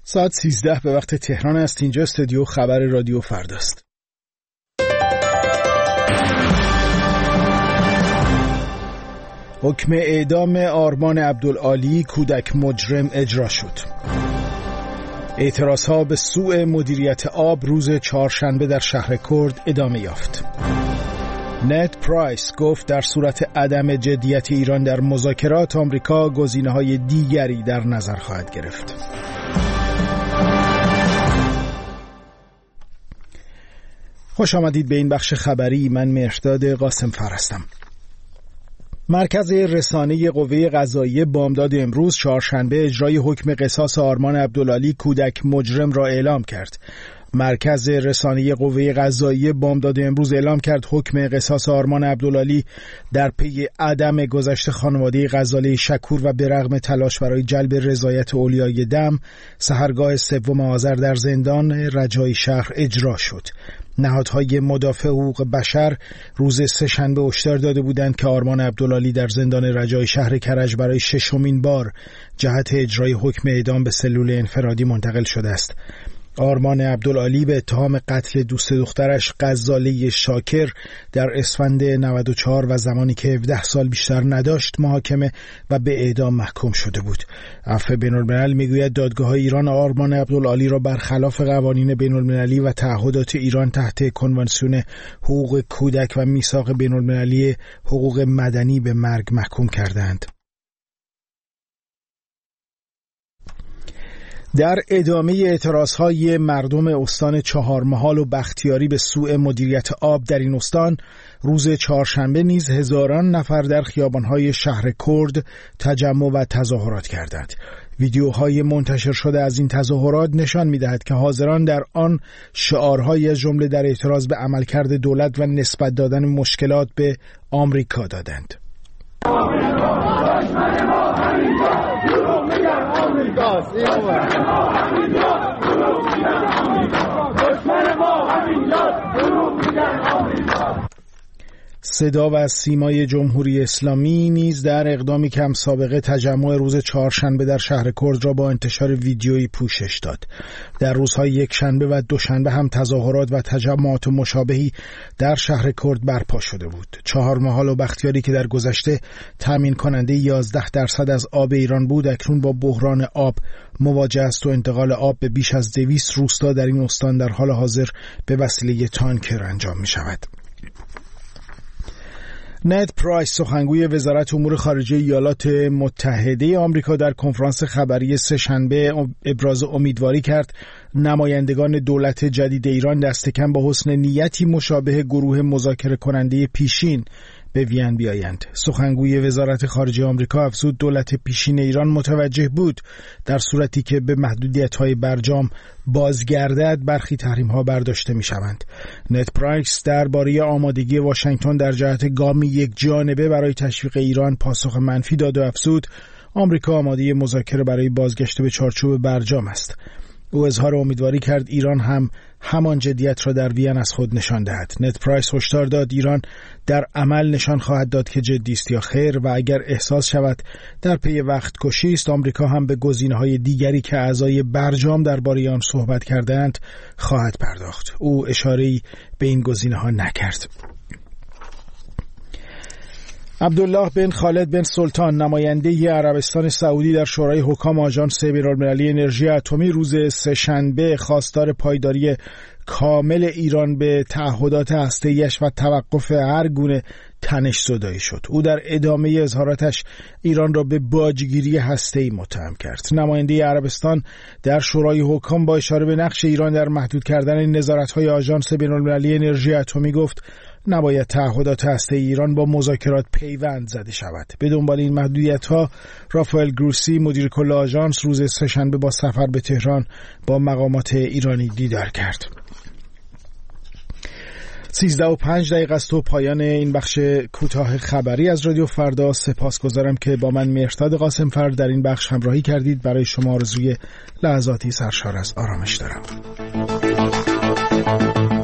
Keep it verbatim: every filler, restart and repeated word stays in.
ساعت سیزده به وقت تهران است. اینجا استودیو خبر رادیو فرداست. حکم اعدام آرمان عبدالعالی کودک مجرم اجرا شد. اعتراضها به سوء مدیریت آب روز چهارشنبه در شهر کرد ادامه یافت. نت پرایس گفت در صورت عدم جدیت ایران در مذاکرات، آمریکا گزینه‌های دیگری در نظر خواهد گرفت. خوش آمدید به این بخش خبری. من مهرداد قاسم فر هستم. مرکز رسانه قوه قضاییه بامداد امروز چهارشنبه اجرای حکم قصاص آرمان عبدالعالی کودک مجرم را اعلام کرد. مرکز رسانه قوه قضاییه بامداد امروز اعلام کرد حکم قصاص آرمان عبدالعالی در پی عدم گذشت خانواده غزاله شکور و به رغم تلاش برای جلب رضایت اولیای دم، سحرگاه سوم آذر در زندان رجایی شهر اجرا شد. نهادهای مدافع حقوق بشر روز سه‌شنبه هشدار داده بودند که آرمان عبدالعالی در زندان رجایی شهر کرج برای ششمین بار جهت اجرای حکم اعدام به سلول انفرادی منتقل شده است. آرمان عبدالعالی به اتهام قتل دوست دخترش غزاله شاکر در اسفند نود و چهار و زمانی که هفده سال بیشتر نداشت محاکمه و به اعدام محکوم شده بود. عفو بین‌الملل میگوید دادگاه‌های ایران آرمان عبدالعالی را برخلاف قوانین بین‌المللی و تعهدات ایران تحت کنوانسیون حقوق کودک و میثاق بین‌المللی حقوق مدنی به مرگ محکوم کردند. در ادامه اعتراضهای مردم استان چهارمحال و بختیاری به سوء مدیریت آب در این استان، روز چهارشنبه نیز هزاران نفر در خیابانهای شهر کرد تجمع و تظاهرات کردند. ویدیوهای منتشر شده از این تظاهرات نشان می‌دهد که حاضران در آن شعارهای از جمله در اعتراض به عملکرد دولت و نسبت دادن مشکلات به آمریکا دادند. صدا و سیمای جمهوری اسلامی نیز در اقدامی که هم سابقه تجمع روز چهارشنبه در شهر کرد را با انتشار ویدیویی پوشش داد. در روزهای یکشنبه و دوشنبه هم تظاهرات و تجمعات مشابهی در شهر کرد برپا شده بود. چهارمحال و بختیاری که در گذشته تامین کننده یازده درصد از آب ایران بود، اکنون با بحران آب مواجه است و انتقال آب به بیش از دویست روستا در این استان در حال حاضر به وسیله تانکر انجام می شود. نت پرایس سخنگوی وزارت امور خارجه ایالات متحده آمریکا در کنفرانس خبری سه‌شنبه ابراز امیدواری کرد نمایندگان دولت جدید ایران دست کم با حسن نیتی مشابه گروه مذاکره کننده پیشین به وین بیایند. سخنگوی وزارت خارجه آمریکا افزود دولت پیشین ایران متوجه بود در صورتی که به محدودیت‌های برجام بازگردد برخی تحریم‌ها برداشته می‌شوند. نت پرایس درباره آمادگی واشنگتن در جهت گامی یک جانبه برای تشویق ایران پاسخ منفی داد و افزود آمریکا آماده مذاکره برای بازگشت به چارچوب برجام است. او اظهار امیدواری کرد ایران هم همان جدیت را در وین از خود نشان دهد. نت پرایس هشدار داد ایران در عمل نشان خواهد داد که جدی است یا خیر و اگر احساس شود در پی وقت کشی است، آمریکا هم به گزینه‌های دیگری که اعضای برجام درباره آن صحبت کردند خواهد پرداخت. او اشاره‌ای به این گزینه‌ها نکرد. عبدالله بن خالد بن سلطان نماینده عربستان سعودی در شورای حکام آژانس بین‌المللی انرژی اتمی روز سه‌شنبه خواستار پایداری کامل ایران به تعهدات هسته‌ایش و توقف هر گونه تنش‌زدایی شد. او در ادامه اظهاراتش ایران را به باجگیری هسته‌ای متهم کرد. نماینده عربستان در شورای حکام با اشاره به نقش ایران در محدود کردن نظارت‌های آژانس بین‌المللی انرژی اتمی گفت نباید تعهدات هسته ایران با مذاکرات پیوند زده شود. به دنبال این محدودیت‌ها رافائل گروسی مدیر کل آژانس روز سه‌شنبه با سفر به تهران با مقامات ایرانی دیدار کرد. سیزده و پنج دقیقه است و پایان این بخش کوتاه خبری از رادیو فردا. سپاسگزارم که با من مهرداد قاسم فر در این بخش همراهی کردید. برای شما آرزوی لحظاتی سرشار از آرامش دارم.